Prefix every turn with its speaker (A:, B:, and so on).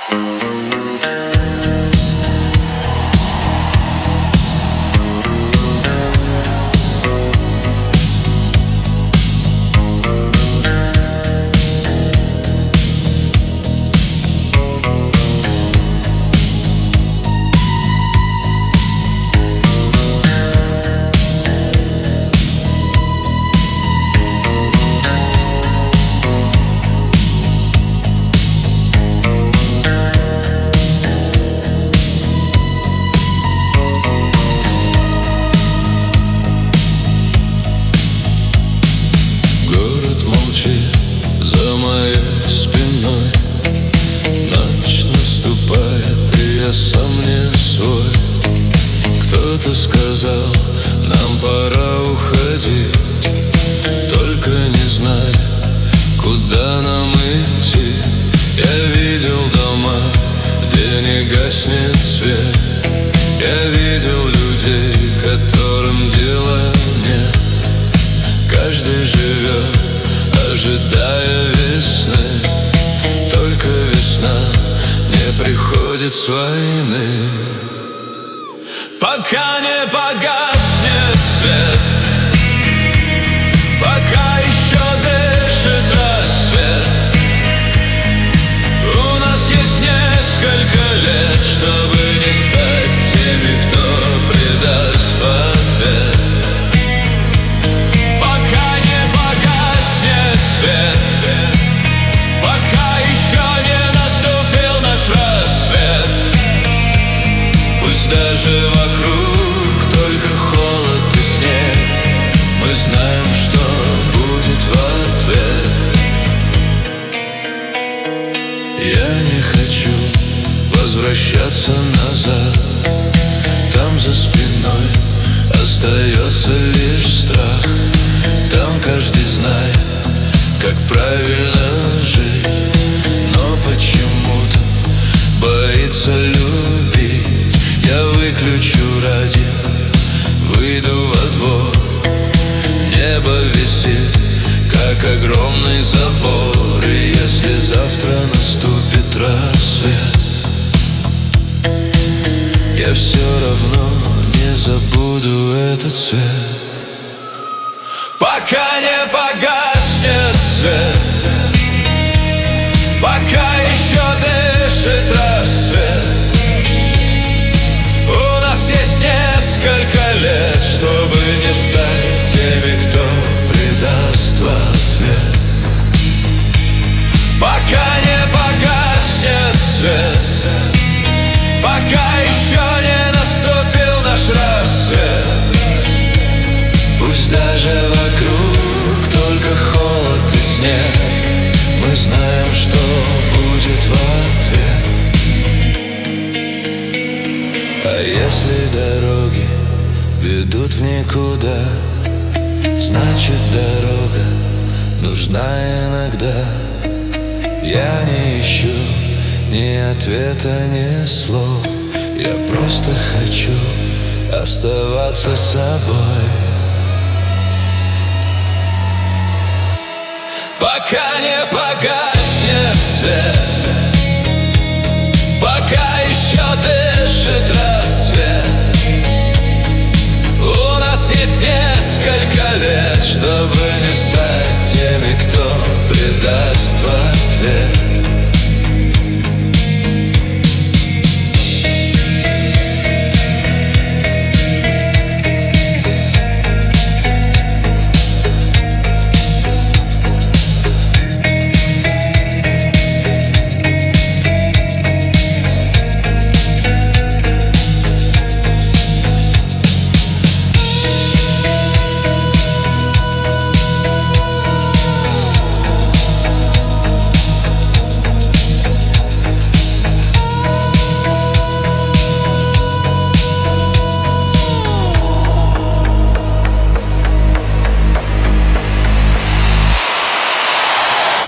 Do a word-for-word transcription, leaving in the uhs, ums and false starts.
A: За моей спиной ночь наступает, и я сам не свой. Кто-то сказал, нам пора уходить, только не знаю, куда нам идти. Я видел дома, где не гаснет свет. Я видел людей, которым дела нет. Каждый живет, ожидая весны, только весна не приходит с войны. Пока не погаснет свет, пока еще дышит рассвет, у нас есть несколько лет, чтобы не стать теми, кто предаст в ответ. Пока еще не наступил наш рассвет, пусть даже вокруг только холод и снег, мы знаем, что будет в ответ. Я не хочу возвращаться назад, там за спиной остается лишь страх. Там каждый знает, как правильно жить, но почему-то боится любить. Я выключу радио, выйду во двор. Небо висит, как огромный забор, и если завтра наступит рассвет, я все равно не забуду этот цвет. Пока не погаснет свет, пока еще дышит рассвет, у нас есть несколько лет, чтобы не стать теми, кто предаст в ответ. Пока не погаснет свет, пока еще не наступил наш рассвет, пусть даже вокруг только холод и снег, мы знаем, что будет в ответ. А если дороги ведут в никуда, значит дорога нужна иногда. Я не ищу ни ответа, ни слов, я просто хочу оставаться собой. Пока не погаснет